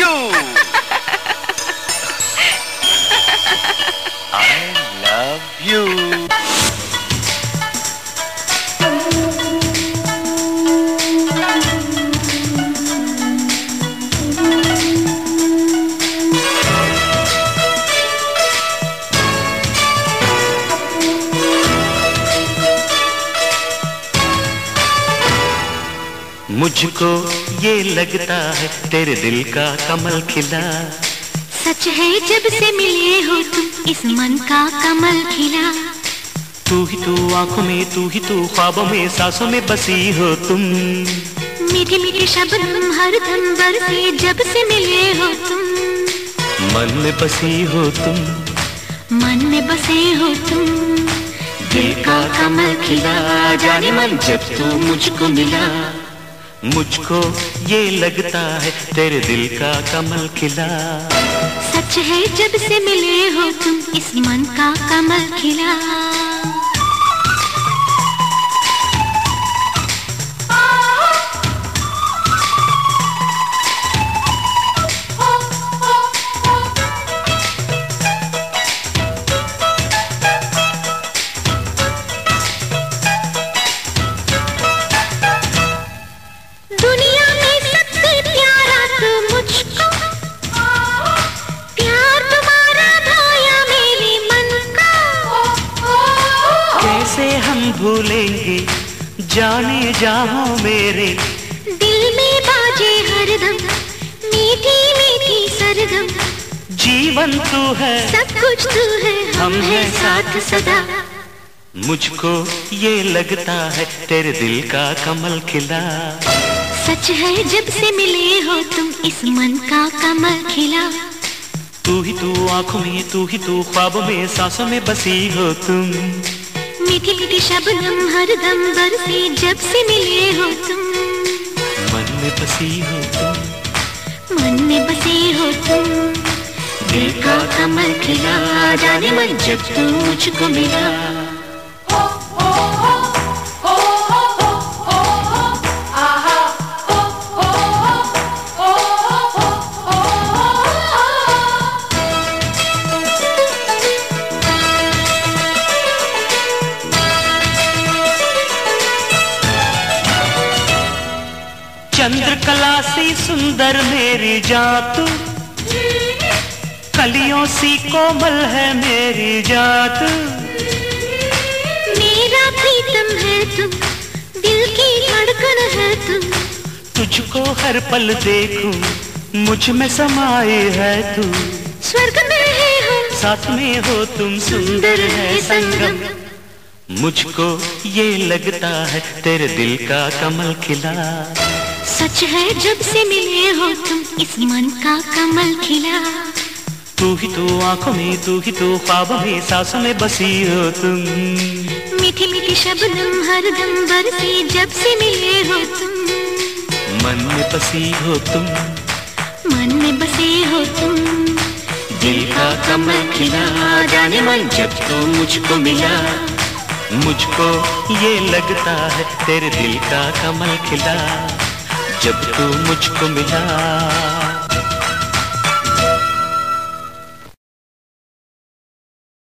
you. I love you. मुझको ये लगता है तेरे दिल का कमल खिला। सच है जब से मिले हो तुम इस मन का कमल खिला। तू ही तू आंखों में, तू ही तू ख्वाबों में, सांसों में बसी हो तुम। मीठे मीठे शब्द हरदम बरसे जब से मिले हो तुम। मन में बसी हो तुम, मन में बसे हो तुम। दिल का कमल खिला जाने मन जब तू मुझको मिला। मुझको ये लगता है तेरे दिल का कमल खिला। सच है जब से मिले हो तुम इस मन का कमल खिला। भूलेंगे जाने जहां मेरे दिल में बाजे हरदम मीठी मीठी सरगम। जीवन तू है, सब कुछ तू है, हम है साथ सदा। मुझको ये लगता है तेरे दिल का कमल खिला। सच है जब से मिले हो तुम इस मन का कमल खिला। तू ही तू आंखों में, तू ही तू ख्वाबों में, सांसों में बसी हो तुम। मीठी मीठी शब्दम हरदम बरसे जब से मिले हो तुम। मन में बसी हो तुम, मन में बसे हो तुम। दिल का कमल खिला जाने मन जब तू मुझको मिला। चंद्रकला सी सुंदर मेरी जात, कलियों सी कोमल है मेरी जात। मेरा प्रीतम है तुम, दिल की धड़कन है तुम। तुझको हर पल देखूं मुझ में समाए है तू। स्वर्ग में है हम, साथ में हो तुम, सुंदर है संगम। मुझको ये लगता है तेरे दिल का कमल खिला। सच है जब से मिले हो तुम इस मन का कमल खिला। तू ही तू आंखों में, तू ही तू ख्वाबों में, सांसों में बसी हो तुम। मीठी मीठी शब्दम हरदम बरसे जब से मिले हो तुम। मन में बसी हो तुम, मन में बसे हो तुम। दिल का कमल खिला जाने मन जब तू मुझको मिला। मुझको ये लगता है तेरे दिल का कमल खिला जब तू मुझको मिला।